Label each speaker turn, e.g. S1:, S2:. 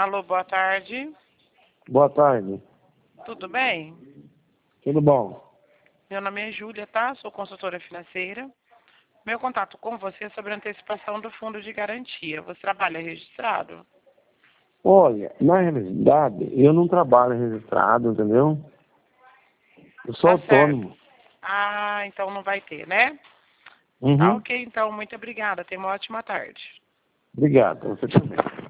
S1: Alô, boa tarde.
S2: Boa tarde.
S1: Tudo bem?
S2: Tudo bom?
S1: Meu nome é Júlia, tá? Sou consultora financeira. Meu contato com você é sobre a antecipação do fundo de garantia. Você trabalha registrado?
S2: Olha, na realidade, eu não trabalho registrado, entendeu? Eu sou
S1: Tá certo.
S2: autônomo.
S1: Ah, então não vai ter, né? Tá
S2: Uhum.
S1: ok, então. Muito obrigada. Tenha uma ótima tarde.
S2: Obrigado, você também.